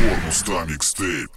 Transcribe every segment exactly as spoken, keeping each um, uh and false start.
Порноста микстейп.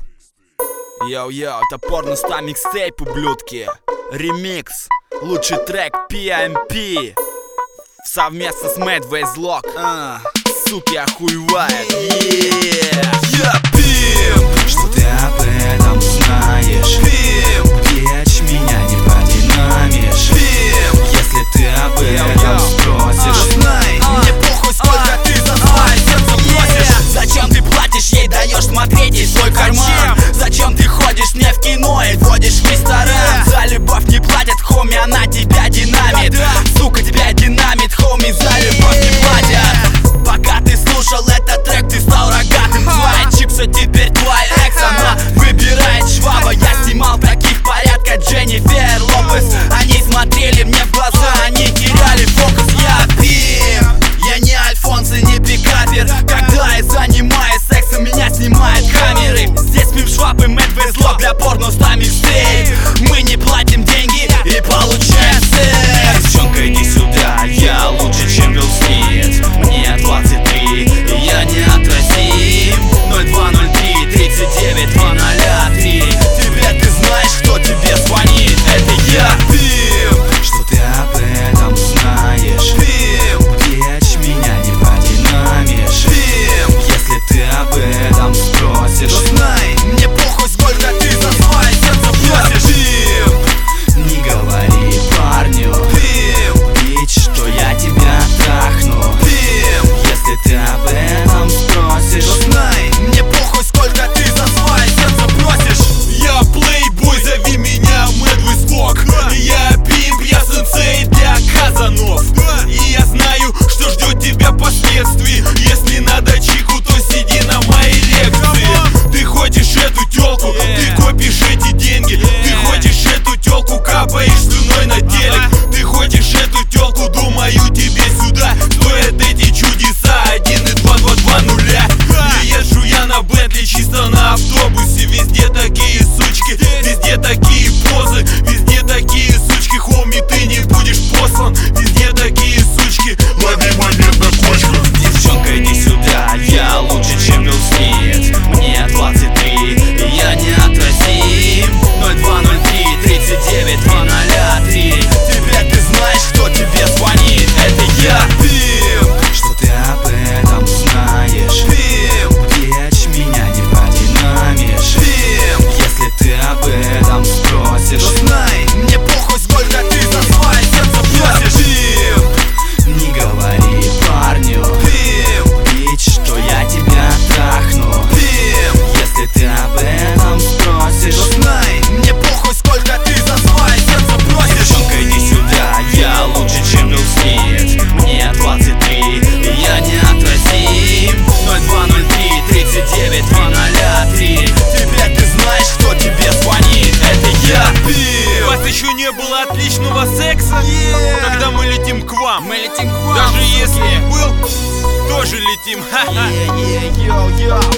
Йоу-йоу, это Порноста микстейп, ублюдки. Ремикс, лучший трек пи эм пи совместно с Madways Lock. uh, Суки охуевают. yeah. Я пимп, что ты об этом знаешь. Пимп, печь меня не подинамишь. Пимп, если ты об этом спросишь, знай, мне похуй, сколько ты за свое сердце просишь. Зачем ты платишь ей, даешь смотреть ей свой карман? Зачем ты ходишь не в кино и водишь в ресторан? За любовь не платят, хоми, она тебя динамит. Сука, тебя динамит, хоми, за любовь не платят. Пока ты слушал этот трек, ты стал рогатым. Твоя чипса теперь твой экс, она выбирает шваба. Я снимал таких порядка Дженнифер Лопес. Они смотрели мне в глаза, они теряли фокус. Я пимп, я не Альфонс и не пикапер. Когда я занимаюсь сексом, меня снимают камеры. Здесь пим швабы, Madways Lock для Порноста микстейп. Мы не платим деньги и получаем секс. Девчонка, иди сюда, я лучше, чем Билл Смит. Мне двадцать три, и я неотразим. Ноль два ноль три тридцать девять два ноль три. Теперь ты знаешь, кто тебе звонит. Это я, пимп, что ты об этом знаешь. Пимп, печь меня не подинамишь. Пимп, если ты об этом спросишь, то знай, мне похуй, сколько ты за свое сердце просишь. Пимп, не говори парню, пимп, бич, что я тебя трахну. Пимп, если ты об этом спросишь, то знай, мне похуй, сколько ты за свое сердце просишь. Я плейбой, зови меня Madways Lock. И я пимп, я сенсей для казанов. И я знаю, что ждет тебя последствий. Если надо чику, то сиди на моей лекции. Ты хочешь эту тёлку, ты копишь эти деньги. Ты хочешь эту тёлку, капаешь слюной на телек. Ты хочешь эту тёлку, думаю, тебе сюда стоят эти чудеса. Один и два, два, два нуля. Не езжу я на Бентли, чисто на автобусе. Везде такие сучки, везде такие позы. Везде такие сучки, хоми, ты не будешь послан. Везде такие сучки, лови момент на кочках. Девчонка, иди сюда, я лучше, чем Билл Смит. Мне двадцать три, и я неотразим. Ноль два ноль три тридцать девять два ноль три. Теперь ты знаешь, кто тебе звонит. Это я, пимп, что ты об этом знаешь. Пимп, печь меня не подинамишь. Пимп, если ты об этом спросишь, то знай, мне похуй, сколько ты за свое сердце просишь. Пимп, не говори парню, пимп, бич, что я тебя трахну. Пимп, если ты об этом спросишь, то знай, мне похуй, сколько ты за свое сердце просишь. Девчонка, иди сюда, я лучше, чем Билл Смит. Мне двадцать три, и я неотразим. Ноль два ноль три тридцать девять два ноль три. Теперь ты знаешь, кто тебе звонит. Это я, пимп. У вас еще не было отличного секса? Yeah. Тогда мы летим к вам. Мы летим к вам, Даже суки. если был, тоже летим. Ха-ха. Yeah, yeah, yo, yo.